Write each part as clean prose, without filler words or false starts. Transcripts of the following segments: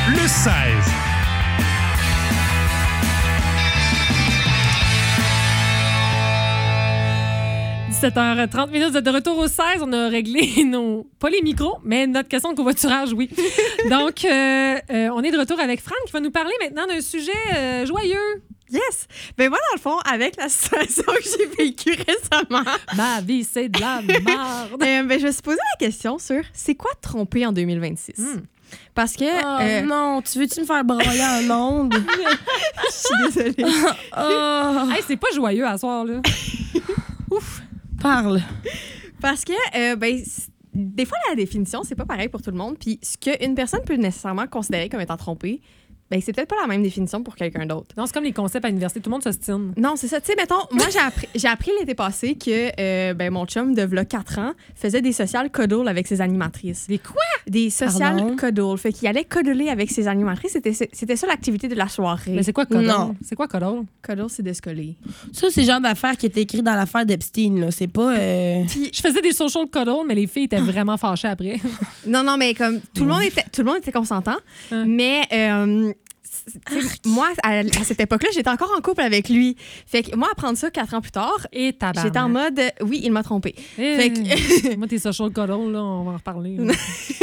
le 16. 17h30 minutes de retour au 16. On a réglé pas les micros, mais notre question de covoiturage, oui. Donc, on est de retour avec Franck qui va nous parler maintenant d'un sujet joyeux. Yes! Ben moi, dans le fond, avec la situation que j'ai vécue récemment... Ma vie, c'est de la merde! ben, je me suis posé la question sur c'est quoi tromper en 2026? Parce que... non, tu veux-tu me faire broyer en ondes? Je suis désolée. Hey, c'est pas joyeux à soir, là. Ouf! Parle. Parce que, des fois, la définition, c'est pas pareil pour tout le monde. Puis ce qu'une personne peut nécessairement considérer comme étant trompée, ben c'est peut-être pas la même définition pour quelqu'un d'autre. Non, c'est comme les concepts à l'université. Tout le monde s'ostine. Non, c'est ça. Tu sais, mettons, moi, j'ai appris l'été passé que mon chum, de v'là 4 ans, faisait des social cuddle avec ses animatrices. Des quoi? Des social Pardon? cuddle. Fait qu'il allait cuddler avec ses animatrices. C'était ça l'activité de la soirée. Mais c'est quoi cuddle? Non. C'est quoi cuddle? Cuddle, c'est de se coller. Ça, c'est le genre d'affaire qui est écrit dans l'affaire d'Epstein, là. C'est pas... Je faisais des social cuddle, mais les filles étaient vraiment fâchées après. Non, mais comme tout le monde était consentant. Mais moi, à cette époque-là, j'étais encore en couple avec lui. Fait que moi, apprendre ça 4 ans plus tard, Et tabarnak. j'étais en mode oui, il m'a trompé. Fait que- Moi, tes social cuddle, là, on va en reparler. là.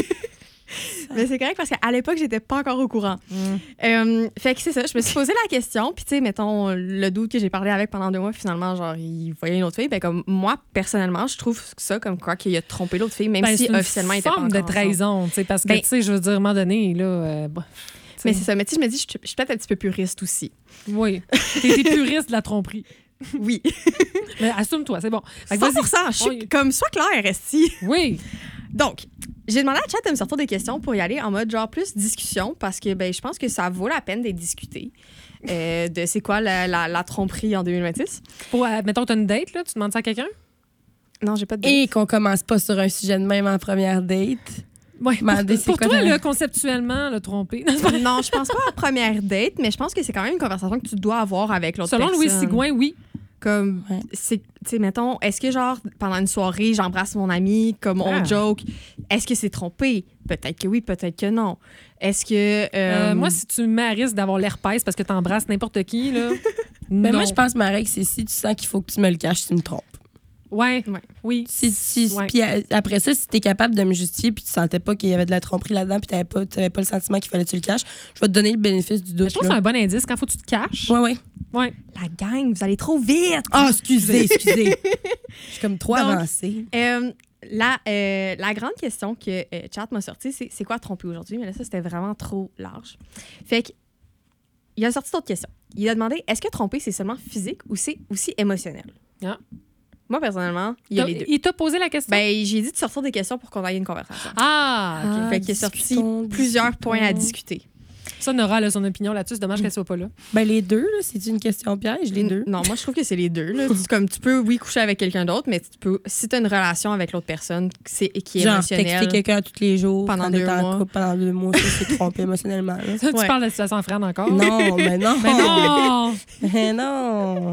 Mais c'est correct parce qu'à l'époque, j'étais pas encore au courant. Fait que c'est ça, je me suis posé la question. Puis tu sais, mettons, le doute que j'ai parlé avec pendant 2 mois, finalement, genre, il voyait une autre fille. Ben comme moi, personnellement, je trouve ça comme quoi qu'il a trompé l'autre fille, même Ben, si c'est une officiellement, il était pas forme encore de trahison, tu sais, parce que, tu sais, je veux dire, à un moment donné, là... Mais c'est ça. Mais tu sais, je me dis, je suis peut-être un petit peu puriste aussi. Oui. T'es puriste de la tromperie. Oui. Mais assume-toi, c'est bon. Fait que 100%. Je suis comme, sois clair, Esti. Oui. Donc, j'ai demandé à Chat de me sortir des questions pour y aller en mode genre plus discussion parce que ben, je pense que ça vaut la peine d'être discuté. De c'est quoi la tromperie en 2026. Pour, mettons, t'as une date, là, tu demandes ça à quelqu'un? Non, j'ai pas de date. Et qu'on commence pas sur un sujet de même en première date. Oui. Demandez, c'est Pour quoi toi, ta- là, conceptuellement, le tromper. Non, je pense pas à première date, mais je pense que c'est quand même une conversation que tu dois avoir avec l'autre Selon personne. Louis Sigouin, oui. Comme, Ouais. c'est, tu sais, mettons, est-ce que genre, pendant une soirée, j'embrasse mon ami, comme on joke, est-ce que c'est trompé? Peut-être que oui, peut-être que non. Est-ce que... Moi, si tu me mets à risque d'avoir l'herpès parce que t'embrasses n'importe qui, là, Ben non. moi, je pense, ma règle, c'est si tu sens qu'il faut que tu me le caches, tu me trompes. Ouais. Ouais. Oui. Ouais. Puis après ça, si t'es capable de me justifier puis tu sentais pas qu'il y avait de la tromperie là-dedans puis t'avais pas le sentiment qu'il fallait que tu le caches, je vais te donner le bénéfice du Je doute. trouve que c'est un bon indice quand faut que tu te caches. Ouais. Ouais. La gang, vous allez trop vite! Ah, excusez. Je suis comme trop Donc, avancée. La grande question que Chat m'a sortie, c'est quoi tromper aujourd'hui? Mais là, ça, c'était vraiment trop large. Fait que, il a sorti d'autres questions. Il a demandé, est-ce que tromper, c'est seulement physique ou c'est aussi émotionnel? Ah. Moi, personnellement, il y a les deux. Il t'a posé la question? Ben, j'ai dit de sortir des questions pour qu'on aille une conversation. Ah, OK. Fait qu'il a sorti discutons. plusieurs points à discuter. Ça, Nora a son opinion là-dessus. C'est dommage qu'elle soit pas là. Ben les deux, là, c'est une question piège, les deux. Non, moi, je trouve que c'est les deux. Là. Comme tu peux, oui, coucher avec quelqu'un d'autre, mais tu peux, si tu as une relation avec l'autre personne qui est Genre, émotionnelle... texter quelqu'un tous les jours Pendant quand 2 t'es en mois. couple pendant 2 mois, ça, c'est trompé émotionnellement. Là. Tu Ouais. parles de la situation en Fran encore? Non, mais non. Mais non! Mais non.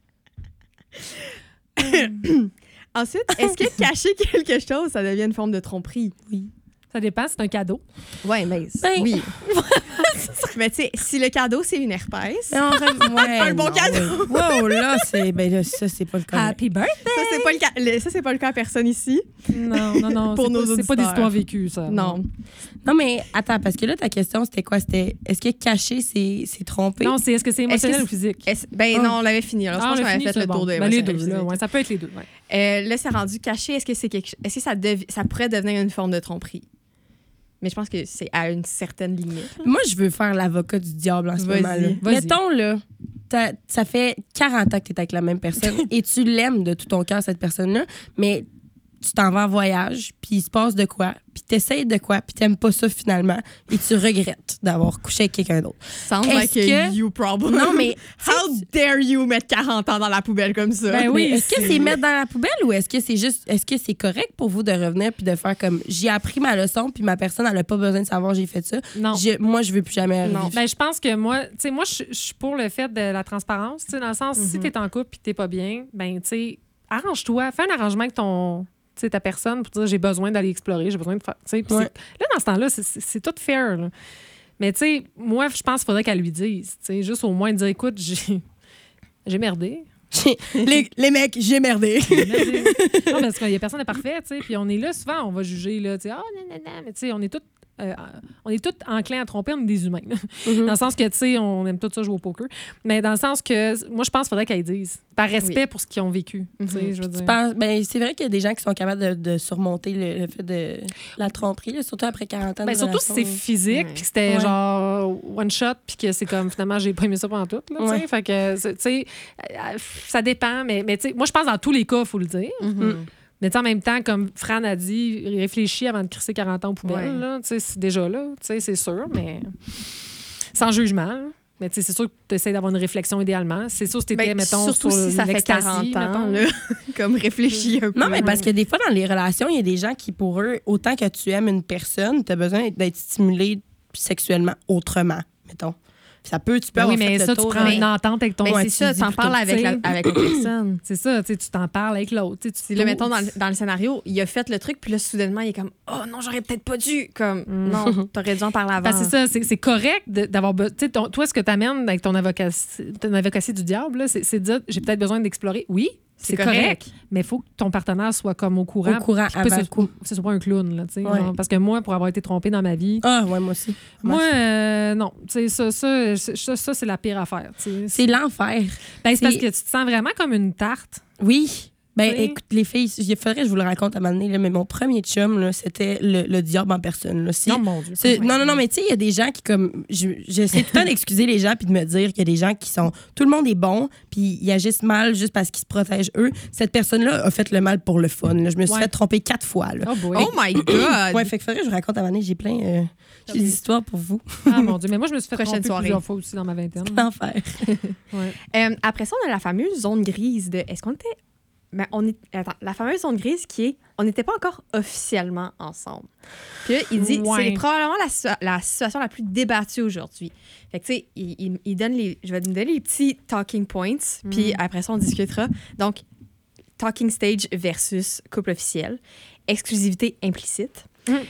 Ensuite, est-ce que cacher quelque chose, ça devient une forme de tromperie? Oui. Ça dépend, c'est un cadeau. Ouais, mais Ben- oui. Mais tu sais, si le cadeau, c'est une herpès, Mais on ouais, Un bon non, cadeau. Wow, là, ça, c'est pas le cas. Happy birthday! ça, c'est pas le cas à personne ici. Non. Pour c'est nos pas, c'est pas des auditeurs. histoires vécues, ça. Non. Non, mais attends, parce que là, ta question, c'était quoi? C'était est-ce que cacher, c'est tromper? Non, est-ce que c'est émotionnel Est-ce ou physique? Non, on l'avait fini. Alors, je pense qu'on avait fait le tour de Ben, les émotionnel, deux, là. physique. Ouais, ça peut être les deux. Ouais. Là, c'est rendu caché. Est-ce que ça pourrait devenir une forme de tromperie? Mais je pense que c'est à une certaine limite. Moi, je veux faire l'avocat du diable en ce Vas-y. moment-là. Vas-y. Mettons, là, ça fait 40 ans que tu es avec la même personne et tu l'aimes de tout ton cœur, cette personne-là, mais tu t'en vas en voyage, puis il se passe de quoi, puis t'essayes de quoi, puis t'aimes pas ça finalement, et tu regrettes d'avoir couché avec quelqu'un d'autre. Sounds Est-ce like a que- you problem. Non, mais... How dare you mettre 40 ans dans la poubelle comme ça? Ben oui, Mais est-ce que c'est mettre dans la poubelle ou est-ce que c'est juste... Est-ce que c'est correct pour vous de revenir puis de faire comme... J'ai appris ma leçon, puis ma personne, elle a pas besoin de savoir j'ai fait ça. Non. Moi, je veux plus jamais Non. revivre. Ben, je pense que moi, tu sais, moi, je suis pour le fait de la transparence, tu sais, dans le sens, si t'es en couple et que t'es pas bien, ben, tu sais, arrange-toi, fais un arrangement avec ta personne pour dire j'ai besoin d'aller explorer, j'ai besoin de faire, tu sais, puis Ouais. là, dans ce temps-là, c'est tout fair, là. Mais tu sais, moi, je pense qu'il faudrait qu'elle lui dise. Tu sais, juste au moins dire, écoute, j'ai merdé. les mecs, j'ai merdé. Non, parce qu'il y a personne de parfait, tu sais. Puis on est là, souvent, on va juger, là, tu sais, mais tu sais, on est tous enclins à tromper, on est des humains. Dans le sens que, tu sais, on aime tout ça jouer au poker. Mais dans le sens que, moi, je pense qu'il faudrait qu'elles disent. Par respect pour ce qu'ils ont vécu. Tu sais, je veux dire. C'est vrai qu'il y a des gens qui sont capables de surmonter le fait de la tromperie, là, surtout après 40 ans de surtout si c'est physique, puis que c'était genre one shot, puis que c'est comme, finalement, j'ai pas aimé ça pendant tout. Là, tu sais. Fait que, tu sais, ça dépend. Mais tu sais, moi, je pense que dans tous les cas, il faut le dire. Mais en même temps, comme Fran a dit, réfléchis avant de crisser 40 ans aux poubelles. Là, c'est déjà là, c'est sûr, mais sans jugement. Là. Mais c'est sûr que tu essaies d'avoir une réflexion idéalement. C'est sûr que tu étais, mettons, surtout sur si ça fait 40 ans, là, comme réfléchis un peu. Non, mais parce que des fois, dans les relations, il y a des gens qui, pour eux, autant que tu aimes une personne, tu as besoin d'être stimulé sexuellement autrement, mettons. Tu peux avoir mais ça, tu prends une entente avec ton c'est ça, tu en parles avec la personne. C'est ça, tu t'en parles avec l'autre. Là, mettons, dans le scénario, il a fait le truc, puis là, soudainement, il est comme « Oh non, j'aurais peut-être pas dû! » Comme « Non, t'aurais dû en parler avant. » C'est ça, c'est correct d'avoir... Tu sais, toi, ce que t'amènes avec ton avocatie du diable, là, c'est de dire « J'ai peut-être besoin d'explorer. » Oui, c'est correct, mais il faut que ton partenaire soit comme au courant avant le coup. Ce soit pas un clown, là, tu sais. Parce que moi, pour avoir été trompée dans ma vie... Ah, ouais, moi aussi. Non. Tu sais, ça c'est la pire affaire. T'sais. C'est l'enfer. C'est parce que tu te sens vraiment comme une tarte. Oui. Ben, écoute, les filles, il faudrait que je vous le raconte à un moment donné, là, mais mon premier chum, là, c'était le diable en personne. Là. Non, mon Dieu. Non, mais tu sais, il y a des gens qui, comme. J'essaie tout le temps d'excuser les gens puis de me dire qu'il y a des gens qui sont. Tout le monde est bon, puis ils agissent mal juste parce qu'ils se protègent eux. Cette personne-là a fait le mal pour le fun. Là. Je me suis fait tromper 4 fois. Là. Oh my God! Ouais, fait que faudrait que je vous raconte à un moment donné, j'ai plein. J'ai des histoires pour vous. Ah, mon Dieu. Mais moi, je me suis fait tromper plusieurs fois aussi dans ma vingtaine. L'enfer. Après ça, on a la fameuse zone grise de. Est-ce qu'on était. Mais la fameuse zone grise qui est on n'était pas encore officiellement ensemble. Puis là, il dit c'est probablement la situation la plus débattue aujourd'hui. Fait que tu sais, il donne je vais me donner les petits talking points, puis après ça on discutera. Donc talking stage versus couple officiel, exclusivité implicite,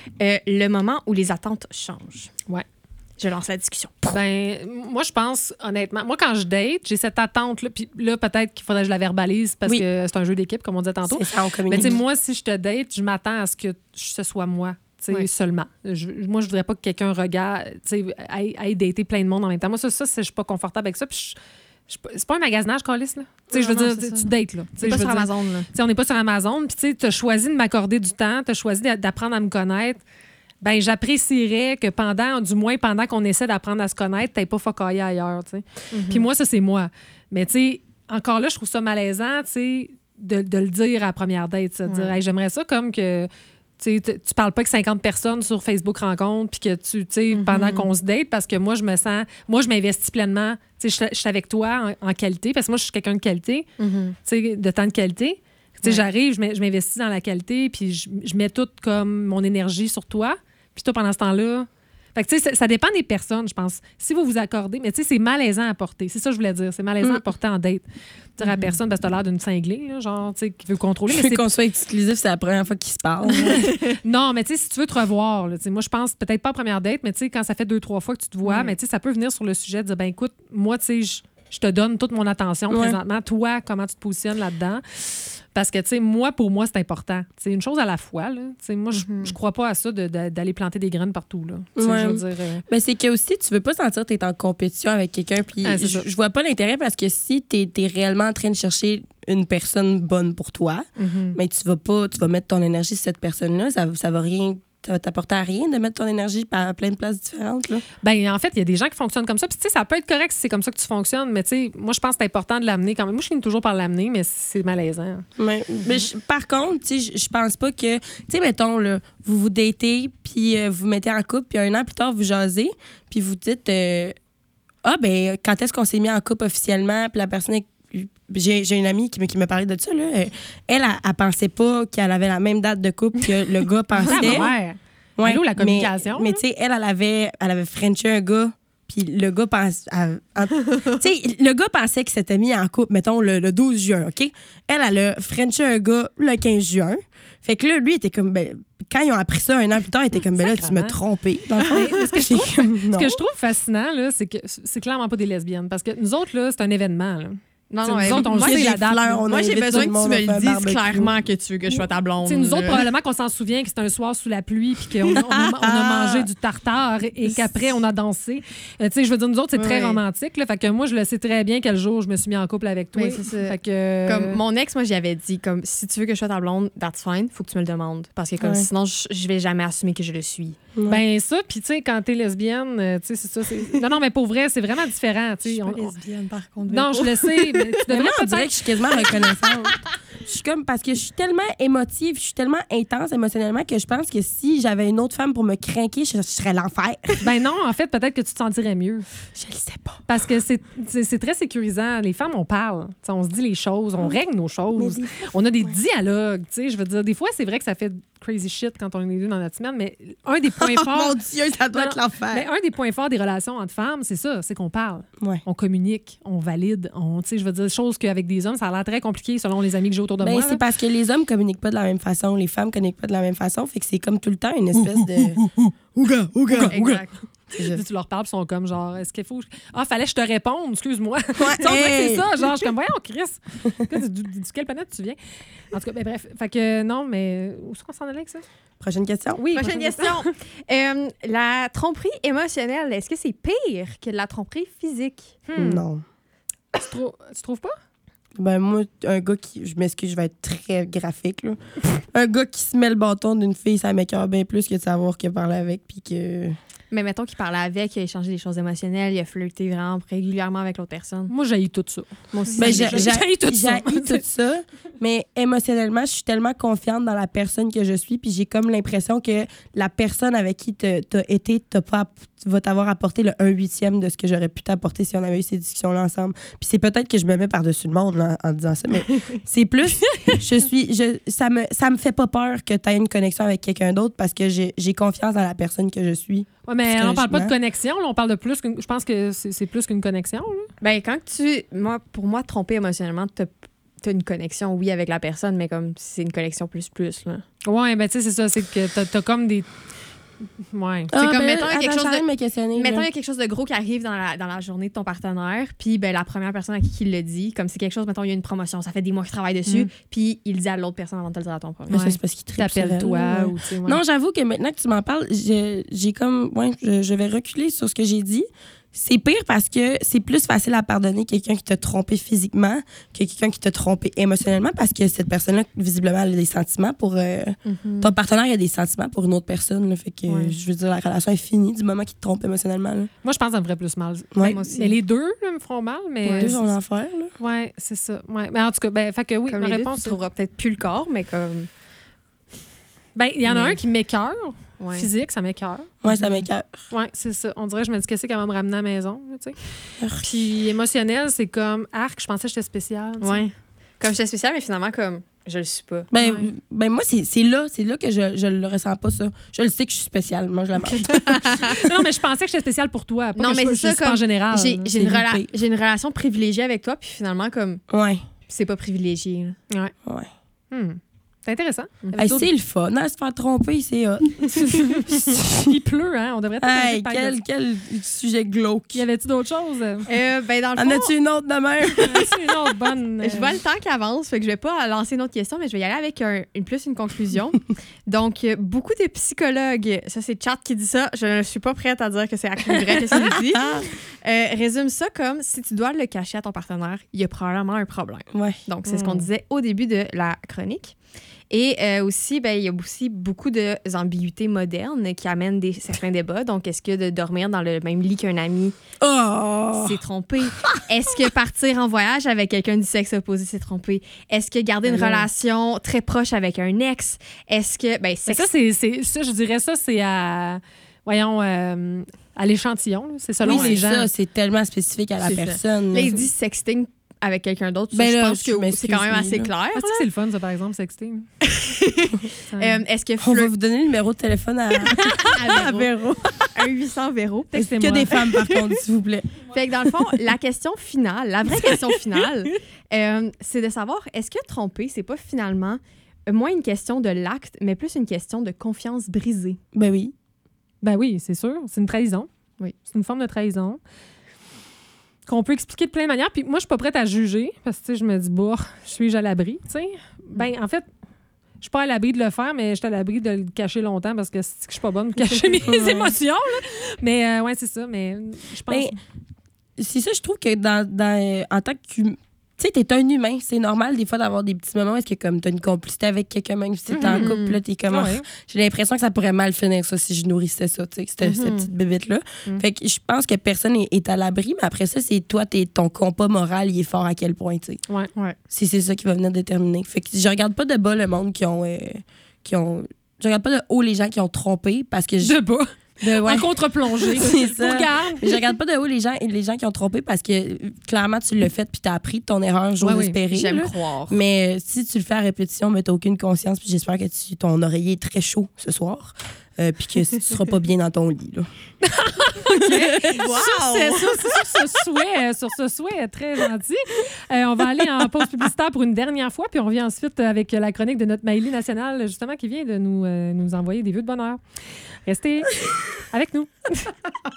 le moment où les attentes changent. Ouais. Je lance la discussion. Ben, moi, je pense, honnêtement, moi, quand je date, j'ai cette attente-là. Puis là, peut-être qu'il faudrait que je la verbalise parce que c'est un jeu d'équipe, comme on disait tantôt. C'est ça, on communique. Mais tu sais, moi, si je te date, je m'attends à ce que ce soit moi. Seulement. Moi, je voudrais pas que quelqu'un regarde, aille dater plein de monde en même temps. Moi, ça je suis pas confortable avec ça. Puis c'est pas un magasinage, Carlis, là. Je veux dire, tu dates, là. C'est pas sur Amazon, là. On n'est pas sur Amazon. Puis tu as choisi de m'accorder du temps, tu as choisi d'apprendre à me connaître. Ben j'apprécierais que du moins pendant qu'on essaie d'apprendre à se connaître, t'aies pas focaillé ailleurs, tu sais. Puis moi, ça, c'est moi. Mais tu sais, encore là, je trouve ça malaisant, tu sais, de le dire à la première date, de dire, hey, j'aimerais ça comme que tu parles pas avec 50 personnes sur Facebook Rencontre, puis que tu sais, pendant qu'on se date, parce que moi, je m'investis pleinement, tu sais, je suis avec toi en qualité, parce que moi, je suis quelqu'un de qualité, tu sais, de temps de qualité. Tu sais, j'arrive, je m'investis dans la qualité, puis je mets tout comme mon énergie sur toi. Puis toi, pendant ce temps-là... Fait que, tu sais, ça dépend des personnes, je pense. Si vous vous accordez... Mais tu sais, c'est malaisant à porter. C'est ça que je voulais dire. C'est malaisant à porter en date. Dire à la personne, parce que t'as l'air d'une cinglée, là, genre, tu sais, qui veut contrôler. Mais qu'on soit exclusif, c'est la première fois qu'ils se parlent. Non, mais tu sais, si tu veux te revoir, là, moi, je pense, peut-être pas en première date, mais tu sais, quand ça fait 2-3 fois que tu te vois, mais tu sais, ça peut venir sur le sujet de dire, ben écoute, moi, tu sais, je te donne toute mon attention présentement. Toi, comment tu te positionnes là-dedans? Parce que, tu sais, pour moi, c'est important. C'est une chose à la fois, là. Tu sais, moi, je crois pas à ça d'aller planter des graines partout, là. Je veux dire... Mais c'est que aussi, tu veux pas sentir que t'es en compétition avec quelqu'un, puis je vois pas l'intérêt parce que si t'es réellement en train de chercher une personne bonne pour toi, mais tu vas mettre ton énergie sur cette personne-là, ça va rien... Ça va t'apporter à rien de mettre ton énergie à plein de places différentes, là? Ben en fait, il y a des gens qui fonctionnent comme ça. Puis, tu sais, ça peut être correct si c'est comme ça que tu fonctionnes, mais tu sais, moi, je pense que c'est important de l'amener quand même. Moi, je finis toujours par l'amener, mais c'est malaisant. Mais par contre, tu sais, je pense pas que... Tu sais, mettons, là, vous vous datez, puis vous mettez en couple, puis un an plus tard, vous jasez, puis vous dites... ben quand est-ce qu'on s'est mis en couple officiellement, puis la personne est... J'ai une amie qui me parlait de ça. Là. Elle pensait pas qu'elle avait la même date de couple que le gars pensait. Ouais, la communication. Mais tu sais, elle avait frenché un gars, puis le gars le gars pensait qu'il s'était mis en couple, mettons, le 12 juin, OK? Elle a frenché un gars le 15 juin. Fait que là, lui, il était comme, ben, quand ils ont appris ça 1 an plus tard, il était comme, ben là, tu m'as trompé. Dans le fond. Ce que je trouve fascinant, là, c'est que c'est clairement pas des lesbiennes. Parce que nous autres, là, c'est un événement. Là. Non, nous autres, on sait la date. Moi, j'ai besoin que tu me le dises clairement que tu veux que je sois ta blonde. Nous autres, probablement qu'on s'en souvient que c'était un soir sous la pluie puis qu'on a mangé du tartare et qu'après, on a dansé. Je veux dire, nous autres, c'est très romantique. Là, fait que moi, je le sais très bien quel jour je me suis mis en couple avec toi. Oui, c'est ça. Fait que, comme mon ex, moi, j'y avais dit, comme, si tu veux que je sois ta blonde, that's fine, faut que tu me le demandes. Parce que comme sinon, je vais jamais assumer que je le suis. Ben ça, puis tu sais, quand t'es lesbienne, tu sais, c'est ça. Non, mais pour vrai, c'est vraiment différent. Je suis pas lesbienne, par contre. Non, je le sais, mais tu devrais on dirait que je suis quasiment reconnaissante. Je suis comme, parce que je suis tellement émotive, je suis tellement intense émotionnellement que je pense que si j'avais une autre femme pour me craquer, je serais l'enfer. Ben non, en fait, peut-être que tu te sentirais mieux. Je le sais pas. Parce que c'est très sécurisant. Les femmes, on parle. T'sais, on se dit les choses, on règle nos choses. On a des dialogues. Je veux dire, des fois, c'est vrai que ça fait crazy shit quand on est deux dans notre semaine, mais un des points forts... Mon Dieu, ça doit être l'enfer. Mais un des points forts des relations entre femmes, c'est ça, c'est qu'on parle. Ouais. On communique, on valide. Je veux dire, choses qu'avec des hommes, ça a l'air très compliqué selon les amis que j'ai autour de moi. C'est parce que les hommes communiquent pas de la même façon, les femmes communiquent pas de la même façon, fait que c'est comme tout le temps une espèce de... Ouga. Tu leur parles, ils sont comme genre, est-ce qu'il faut. Fallait que je te réponde, excuse-moi. Ouais, c'est ça, genre, je suis comme, voyons, Chris. Du quelle planète tu viens? En tout cas, ben, bref. Fait que non, mais où est-ce qu'on s'en allait avec ça? Prochaine question. Oui, prochaine question. La tromperie émotionnelle, est-ce que c'est pire que la tromperie physique? Non. Tu trouves pas? Ben moi, un gars qui... Je m'excuse, je vais être très graphique, là. Un gars qui se met le bâton d'une fille, ça m'écoeure bien plus que de savoir qu'il a parlé avec, puis que... Mais mettons qu'il parlait avec, il a échangé des choses émotionnelles, il a flirté vraiment régulièrement avec l'autre personne. Moi, j'haïs tout ça. Moi aussi. Ben, j'haïs tout ça. J'haïs tout ça, mais émotionnellement, je suis tellement confiante dans la personne que je suis, puis j'ai comme l'impression que la personne avec qui t'as été va t'avoir apporté le 1/8 de ce que j'aurais pu t'apporter si on avait eu ces discussions-là ensemble. Puis c'est peut-être que je me mets par-dessus le monde là, en disant ça, mais c'est plus... ça me fait pas peur que tu aies une connexion avec quelqu'un d'autre parce que j'ai confiance dans la personne que je suis. Oui, mais on parle pas de connexion, là, on parle de plus qu'une... Je pense que c'est plus qu'une connexion. Là. Ben, pour moi, tromper émotionnellement, t'as une connexion, oui, avec la personne, mais comme c'est une connexion plus, là. Oui, ben tu sais, c'est ça, c'est que t'as comme des... Ouais. C'est comme, mettons, il y a quelque chose de gros qui arrive dans la journée de ton partenaire, puis ben, la première personne à qui il le dit, comme c'est quelque chose, mettons, il y a une promotion, ça fait des mois qu'il travaille dessus, puis il le dit à l'autre personne avant de te le dire à ton premier. Ouais. C'est parce qu'il t'appelle toi. Ou, non, j'avoue que maintenant que tu m'en parles, j'ai comme... Ouais, je vais reculer sur ce que j'ai dit. C'est pire parce que c'est plus facile à pardonner quelqu'un qui t'a trompé physiquement que quelqu'un qui t'a trompé émotionnellement parce que cette personne-là, visiblement, elle a des sentiments pour... Ton partenaire a des sentiments pour une autre personne. Là, fait que, je veux dire, la relation est finie du moment qu'il te trompe émotionnellement. Là. Moi, je pense que ça me ferait plus mal. Ouais. Moi aussi. Mais les deux là, me feront mal. Mais les deux sont l'enfer. Oui, c'est ça. Ouais. Mais en tout cas, ben, fait que oui, comme ma réponse... Deux, tu trouveras peut-être plus le corps, mais comme... Ben, il y en a un qui m'écoeure. Physique, ça m'écoeure. Oui, ça m'écoeure. Oui, c'est ça. On dirait que je me dis qu'est-ce qu'elle va me ramener à la maison. Tu sais. Puis émotionnel, c'est comme arc, je pensais que j'étais spéciale. Oui. Comme j'étais spéciale, mais finalement, comme je le suis pas. Ben moi, c'est là que je le ressens pas, ça. Je le sais que je suis spéciale. Moi, je la mange. Non, mais je pensais que j'étais spéciale pour toi. Pas non, mais c'est ça, comme en général. J'ai une relation privilégiée avec toi, puis finalement, comme. Ouais. C'est pas privilégié. Ouais. C'est intéressant. Hey, c'est le fun. Se faire tromper, c'est hot. Il pleut, hein? On devrait quel sujet glauque. Y avait-tu d'autres choses? Ben dans le fond... En as-tu une autre de même? une autre bonne... Je vois le temps qui avance, fait que je vais pas lancer une autre question, mais je vais y aller avec une conclusion. Donc, beaucoup de psychologues, ça c'est Chat qui dit ça, je ne suis pas prête à dire que c'est actuellement vrai que ça le dit, résume ça comme si tu dois le cacher à ton partenaire, il y a probablement un problème. Ouais. Donc, c'est ce qu'on disait au début de la chronique. Et aussi, ben, il y a aussi beaucoup d'ambiguïtés modernes qui amènent certains débats. Donc, est-ce que de dormir dans le même lit qu'un ami, c'est trompé? Est-ce que partir en voyage avec quelqu'un du sexe opposé, c'est trompé? Est-ce que garder une relation très proche avec un ex? Est-ce que... Ben, ça, je dirais ça, c'est à... Voyons... à l'échantillon. C'est selon les gens. Ça, c'est tellement spécifique à la personne. Lady sexting avec quelqu'un d'autre, ben je pense que c'est quand même assez clair. Est-ce que c'est le fun, ça, par exemple, sexting? Est-ce que on va vous donner le numéro de téléphone à Véro. 1-800-VÉRO. Que des femmes, par contre, s'il vous plaît. Fait que dans le fond, la question finale, la vraie question finale, c'est de savoir, est-ce que tromper, c'est pas finalement moins une question de l'acte, mais plus une question de confiance brisée. Ben oui. Ben oui, c'est sûr. C'est une trahison. Oui. C'est une forme de trahison qu'on peut expliquer de plein de manières. Puis moi, je suis pas prête à juger parce que, tu sais, je me dis, bah, suis-je à l'abri, tu sais? Ben, en fait, je suis pas à l'abri de le faire, mais je suis à l'abri de le cacher longtemps parce que je suis pas bonne pour cacher mes émotions, là. Mais, ouais, c'est ça. Mais je pense... Ben, c'est ça, je trouve que en tant que... Tu sais, t'es un humain. C'est normal, des fois, d'avoir des petits moments où est-ce que comme t'as une complicité avec quelqu'un, même si t'es en couple, là, t'es comme... Ouais. J'ai l'impression que ça pourrait mal finir, ça, si je nourrissais ça, tu sais, cette petite bébête-là. Fait que je pense que personne est à l'abri, mais après ça, c'est toi, ton compas moral, il est fort à quel point, tu sais. Ouais. C'est ça qui va venir déterminer. Fait que je regarde pas de bas le monde qui ont... Je regarde pas de haut les gens qui ont trompé, parce que... De bas. Ouais. En contre-plongée. C'est ça. Regarde. Je regarde pas de haut les gens qui ont trompé parce que clairement tu l'as fait puis t'as appris de ton erreur, j'ose Ouais, oui. espérer. J'aime là. croire. Mais si tu le fais à répétition, mais t'as aucune conscience, puis j'espère que ton oreiller est très chaud ce soir, puis que tu seras pas bien dans ton lit. Là. Sur ce souhait très gentil, on va aller en pause publicitaire pour une dernière fois, puis on revient ensuite avec la chronique de notre Maëlie nationale, justement, qui vient de nous envoyer des vœux de bonheur. Restez avec nous.